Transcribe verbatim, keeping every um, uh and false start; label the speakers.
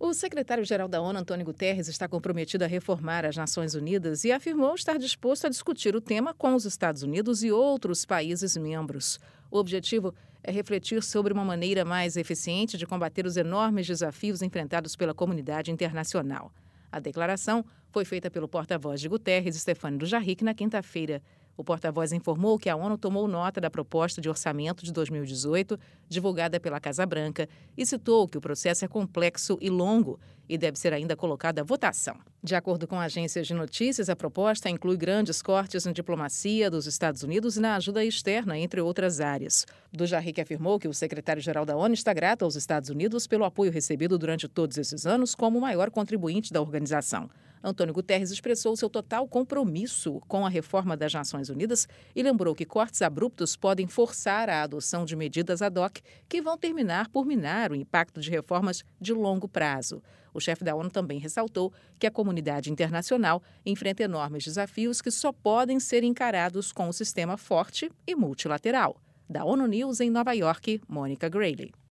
Speaker 1: O secretário-geral da ONU, Antônio Guterres, está comprometido a reformar as Nações Unidas e afirmou estar disposto a discutir o tema com os Estados Unidos e outros países membros. O objetivo é refletir sobre uma maneira mais eficiente de combater os enormes desafios enfrentados pela comunidade internacional. A declaração foi feita pelo porta-voz de Guterres, Stéphane Dujarric, na quinta-feira. O porta-voz informou que a ONU tomou nota da proposta de orçamento de dois mil e dezoito, divulgada pela Casa Branca, e citou que o processo é complexo e longo e deve ser ainda colocado à votação. De acordo com agências de notícias, a proposta inclui grandes cortes na diplomacia dos Estados Unidos e na ajuda externa, entre outras áreas. Dujarric afirmou que o secretário-geral da ONU está grato aos Estados Unidos pelo apoio recebido durante todos esses anos como o maior contribuinte da organização. Antônio Guterres expressou seu total compromisso com a reforma das Nações Unidas e lembrou que cortes abruptos podem forçar a adoção de medidas ad hoc que vão terminar por minar o impacto de reformas de longo prazo. O chefe da ONU também ressaltou que a comunidade internacional enfrenta enormes desafios que só podem ser encarados com um sistema forte e multilateral. Da ONU News em Nova York, Mônica Grayle.